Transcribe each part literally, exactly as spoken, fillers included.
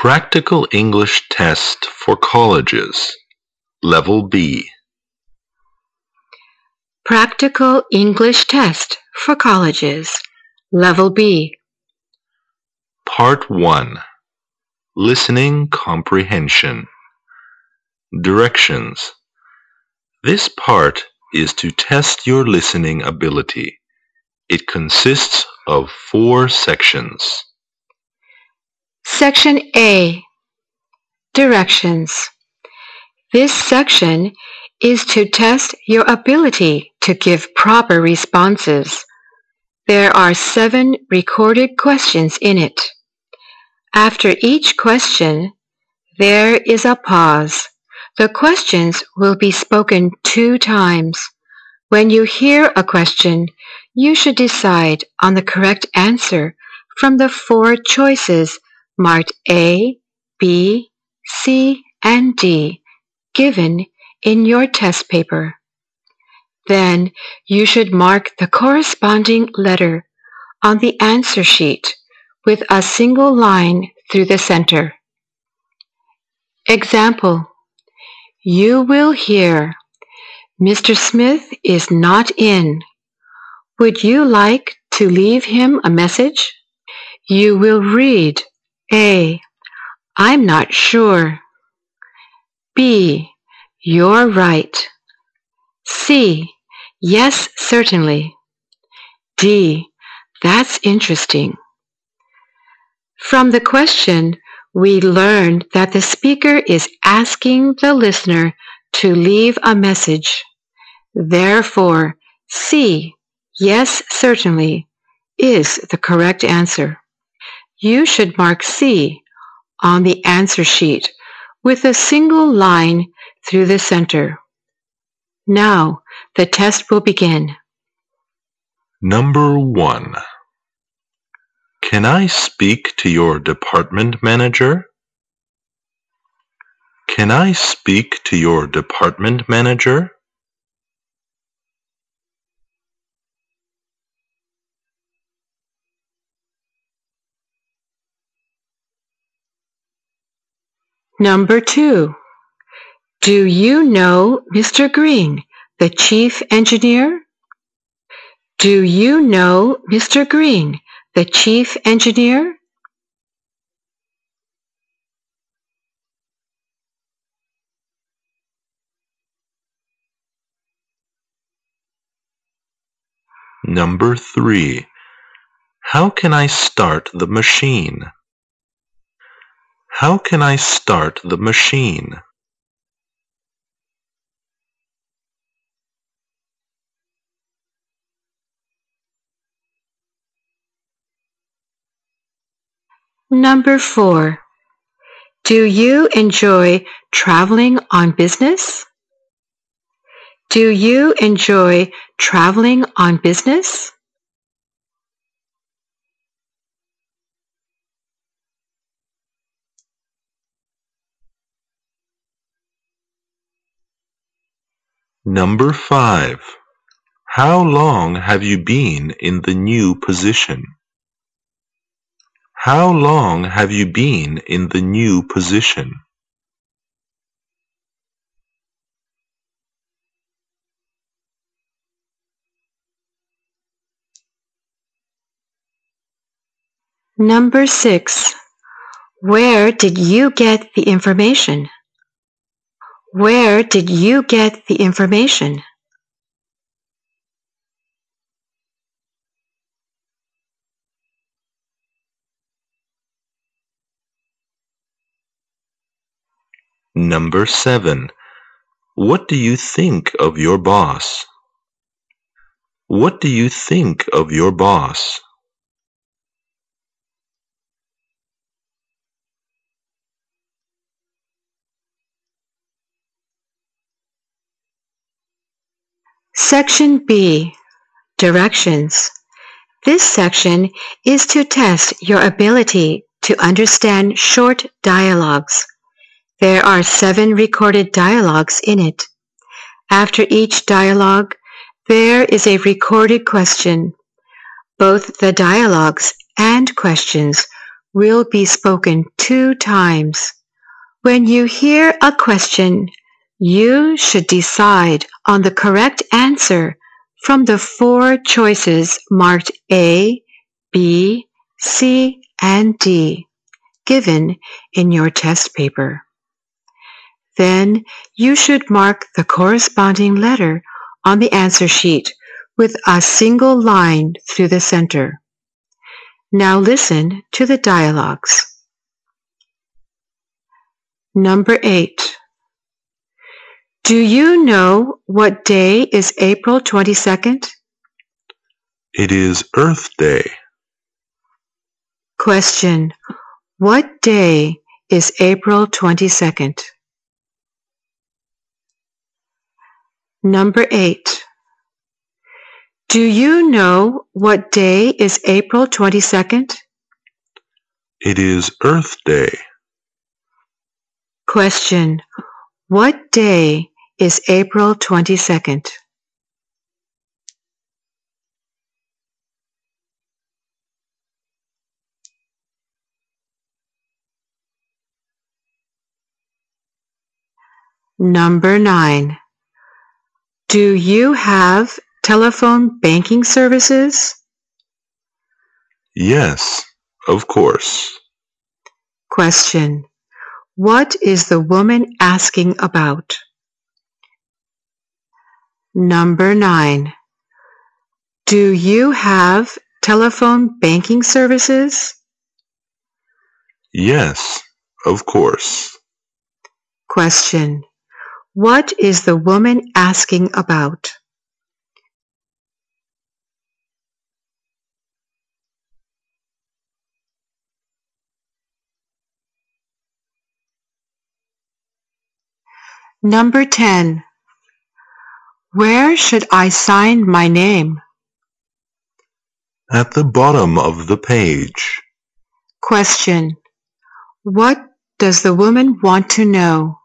Practical English Test for Colleges, Level B. Practical English Test for Colleges, Level B. Part one. Listening Comprehension. Directions. This part is to test your listening ability. It consists of four sections. Section A. Directions. This section is to test your ability to give proper responses. There are seven recorded questions in it. After each question, there is a pause. The questions will be spoken two times. When you hear a question, you should decide on the correct answer from the four choices marked A, B, C, and D given in your test paper. Then you should mark the corresponding letter on the answer sheet with a single line through the center. Example: you will hear, Mister Smith is not in. Would you like to leave him a message? You will read A, I'm not sure. B, you're right. C, yes, certainly. D, that's interesting. From the question, we learned that the speaker is asking the listener to leave a message. Therefore, C, yes, certainly, is the correct answer. You should mark C on the answer sheet with a single line through the center. Now, the test will begin. Number one. Can I speak to your department manager? Can I speak to your department manager? Number two. Do you know Mister Green, the chief engineer? Do you know Mister Green, the chief engineer? Number three. How can I start the machine? How can I start the machine? Number four. Do you enjoy traveling on business? Do you enjoy traveling on business? Number five. How long have you been in the new position? How long have you been in the new position? Number six. Where did you get the information? Where did you get the information? Number seven. What do you think of your boss? What do you think of your boss? Section B. Directions. This section is to test your ability to understand short dialogues. There are seven recorded dialogues in it. After each dialogue, there is a recorded question. Both the dialogues and questions will be spoken two times. When you hear a question, you should decide on the correct answer from the four choices marked A, B, C, and D, given in your test paper. Then you should mark the corresponding letter on the answer sheet with a single line through the center. Now listen to the dialogues. Number eight. Do you know what day is April twenty-second? It is Earth Day. Question. What day is April twenty-second? Number eight. Do you know what day is April twenty-second? It is Earth Day. Question. What day is April twenty-second? Number nine. Do you have telephone banking services? Yes, of course. Question. What is the woman asking about? Number nine. Do you have telephone banking services? Yes, of course. Question. What is the woman asking about? Number ten. Where should I sign my name? At the bottom of the page. Question. What does the woman want to know?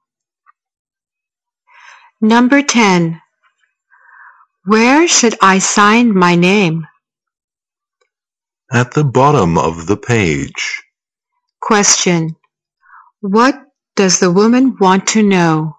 Number ten. Where should I sign my name? At the bottom of the page. Question. What does the woman want to know?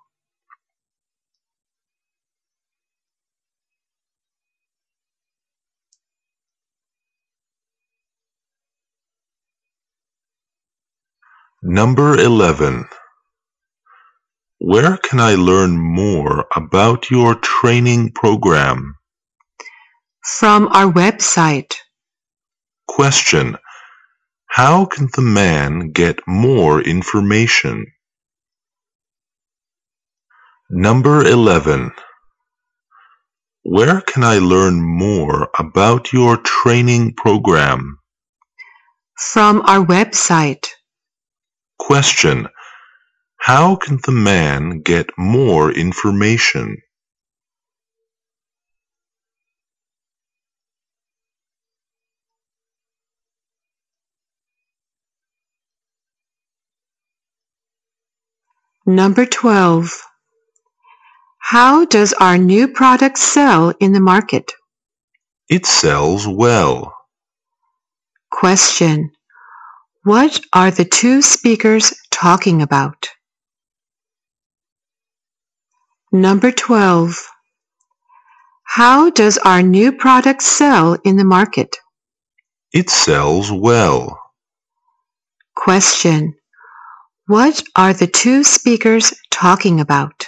Number eleven. Where can I learn more about your training program? From our website. Question. How can the man get more information? Number eleven. Where can I learn more about your training program? From our website. Question. How can the man get more information? Number twelve. How does our new product sell in the market? It sells well. Question. What are the two speakers talking about? Number twelve. How does our new product sell in the market? It sells well. Question. What are the two speakers talking about?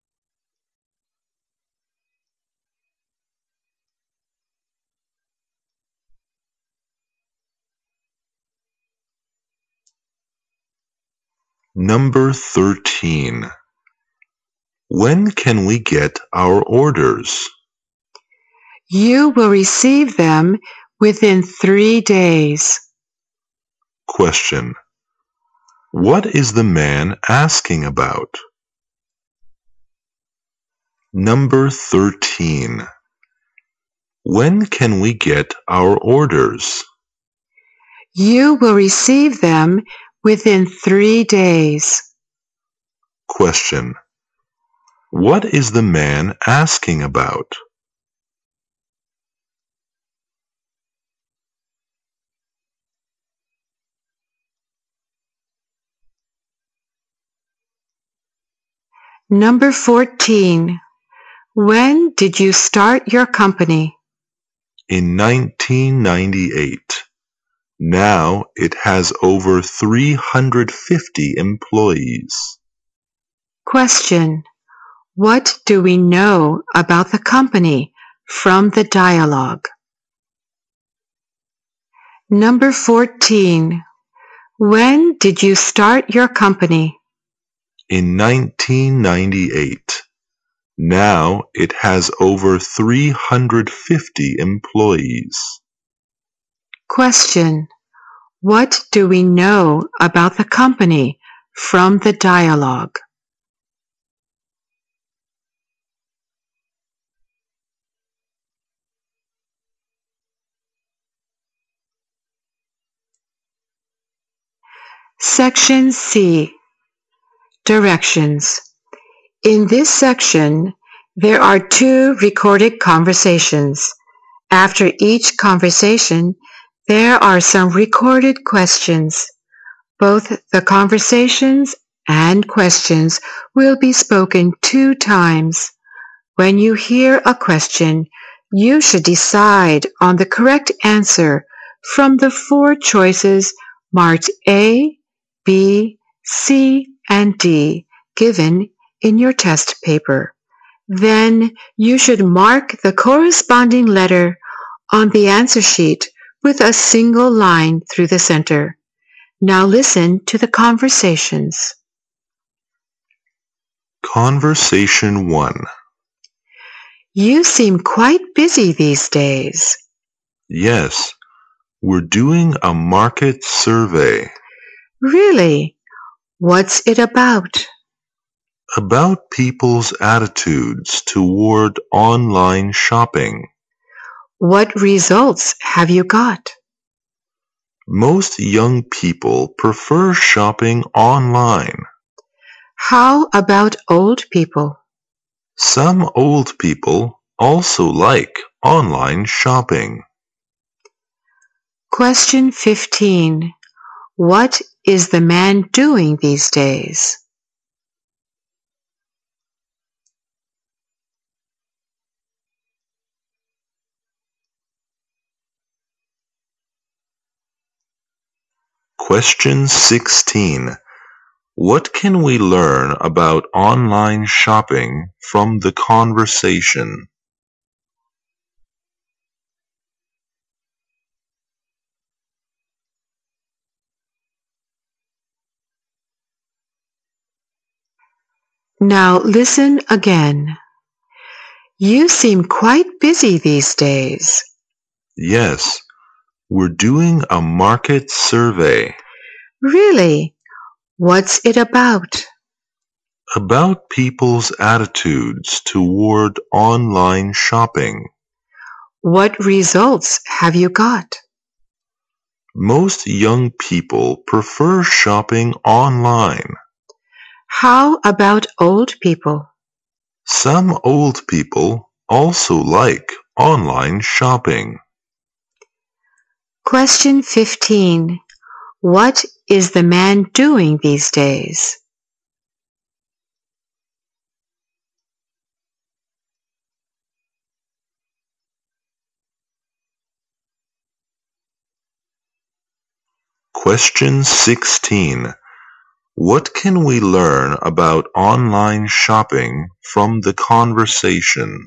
Number thirteen. When can we get our orders? You will receive them within three days. Question. What is the man asking about? Number thirteen. When can we get our orders? You will receive them within three days. Question. What is the man asking about? Number fourteen. When did you start your company? In nineteen ninety-eight. Now it has over three hundred fifty employees. Question. What do we know about the company from the dialogue? Number fourteen. When did you start your company? In nineteen ninety-eight. Now it has over three hundred fifty employees. Question. What do we know about the company from the dialogue? Section C. Directions. In this section, there are two recorded conversations. After each conversation, there are some recorded questions. Both the conversations and questions will be spoken two times. When you hear a question, you should decide on the correct answer from the four choices marked A, B, C, and D given in your test paper. Then you should mark the corresponding letter on the answer sheet with a single line through the center. Now listen to the conversations. Conversation one. You seem quite busy these days. Yes, we're doing a market survey. Really? What's it about? About people's attitudes toward online shopping. What results have you got? Most young people prefer shopping online. How about old people? Some old people also like online shopping. Question fifteen. What is the man doing these days? Question sixteen. What can we learn about online shopping from the conversation? Now listen again. You seem quite busy these days. Yes, we're doing a market survey. Really? What's it about? About people's attitudes toward online shopping. What results have you got? Most young people prefer shopping online. How about old people? Some old people also like online shopping. Question fifteen. What is the man doing these days? Question sixteen. What can we learn about online shopping from the conversation?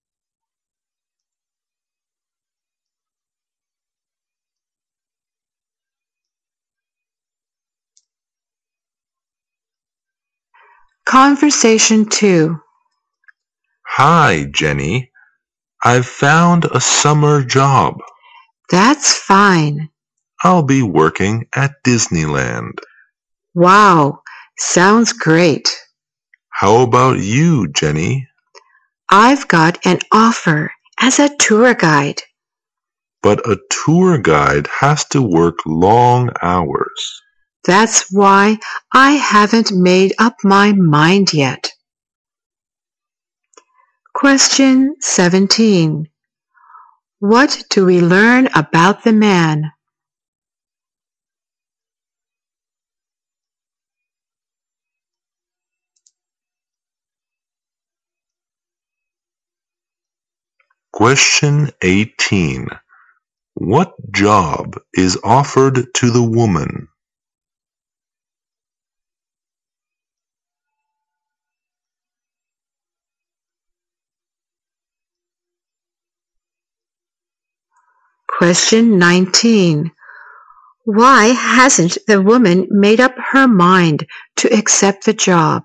Conversation two. Hi, Jenny. I've found a summer job. That's fine. I'll be working at Disneyland. Wow, sounds great. How about you, Jenny? I've got an offer as a tour guide. But a tour guide has to work long hours. That's why I haven't made up my mind yet. Question seventeen. What do we learn about the man? Question eighteen. What job is offered to the woman? Question nineteen. Why hasn't the woman made up her mind to accept the job?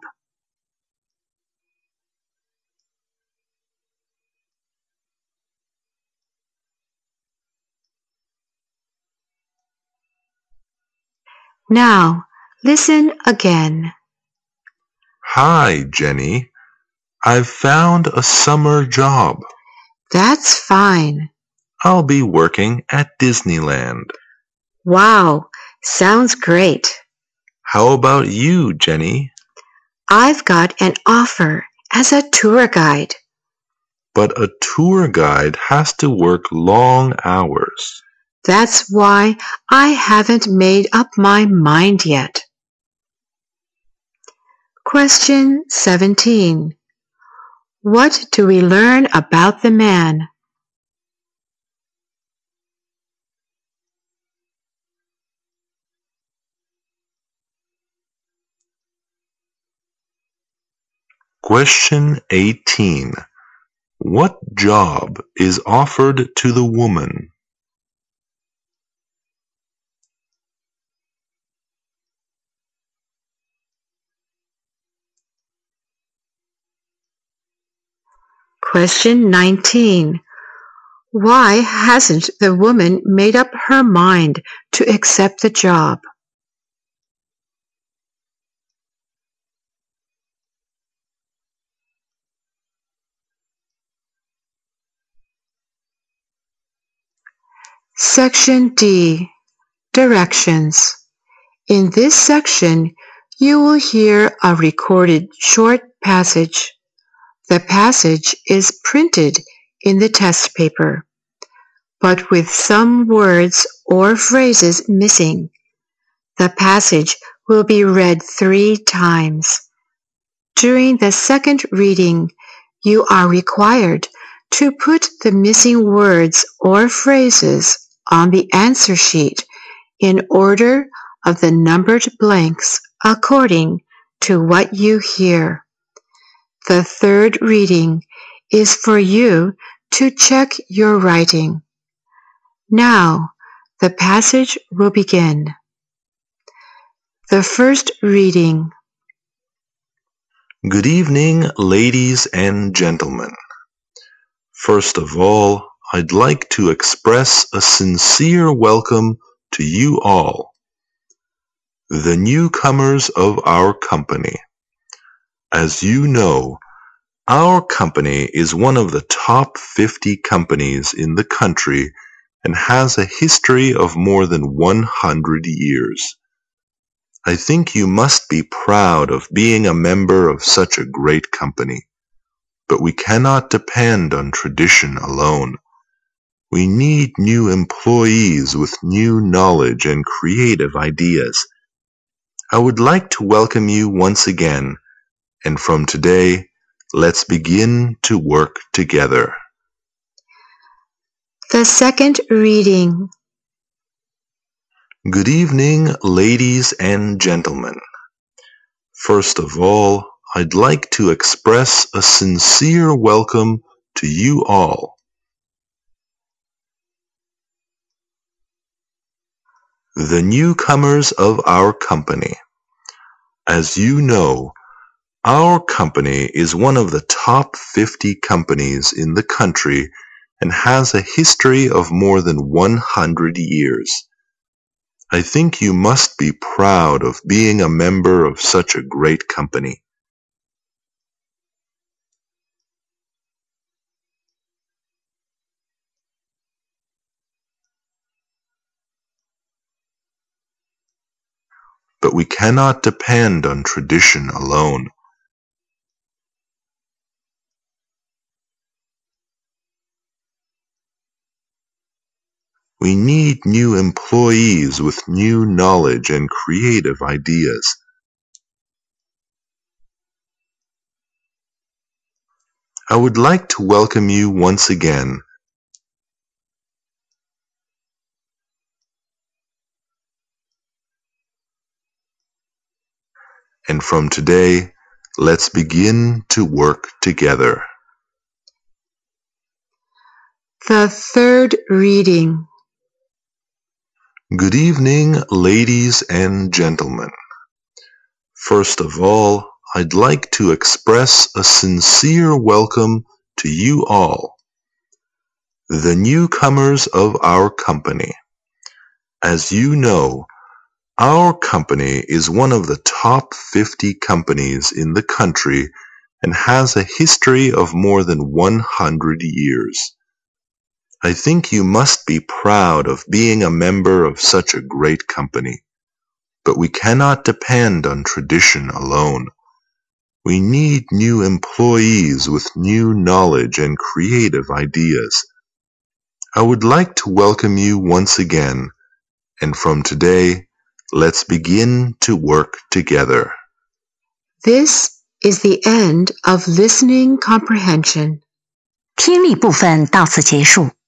Now, listen again. Hi, Jenny. I've found a summer job. That's fine. I'll be working at Disneyland. Wow, sounds great. How about you, Jenny? I've got an offer as a tour guide. But a tour guide has to work long hours. That's why I haven't made up my mind yet. Question seventeen. What do we learn about the man? Question eighteen. What job is offered to the woman? Question nineteen. Why hasn't the woman made up her mind to accept the job? Section D. Directions. In this section, you will hear a recorded short passage. The passage is printed in the test paper, but with some words or phrases missing. The passage will be read three times. During the second reading, you are required to put the missing words or phrases on the answer sheet in order of the numbered blanks according to what you hear. The third reading is for you to check your writing. Now, the passage will begin. The first reading. Good evening, ladies and gentlemen. First of all, I'd like to express a sincere welcome to you all, the newcomers of our company. As you know, our company is one of the top fifty companies in the country and has a history of more than one hundred years. I think you must be proud of being a member of such a great company. But we cannot depend on tradition alone. We need new employees with new knowledge and creative ideas. I would like to welcome you once again, and from today, let's begin to work together. The second reading. Good evening, ladies and gentlemen. First of all, I'd like to express a sincere welcome to you all. The newcomers of our company. As you know, our company is one of the top fifty companies in the country and has a history of more than one hundred years. I think you must be proud of being a member of such a great company. But we cannot depend on tradition alone. We need new employees with new knowledge and creative ideas. I would like to welcome you once again, And from today, let's begin to work together. The third reading. Good evening, ladies and gentlemen. First of all, I'd like to express a sincere welcome to you all, the newcomers of our company. As you know, our company is one of the top fifty companies in the country and has a history of more than one hundred years. I think you must be proud of being a member of such a great company. But we cannot depend on tradition alone. We need new employees with new knowledge and creative ideas. I would like to welcome you once again, and from today, let's begin to work together. This is the end of listening comprehension. 听力部分到此结束。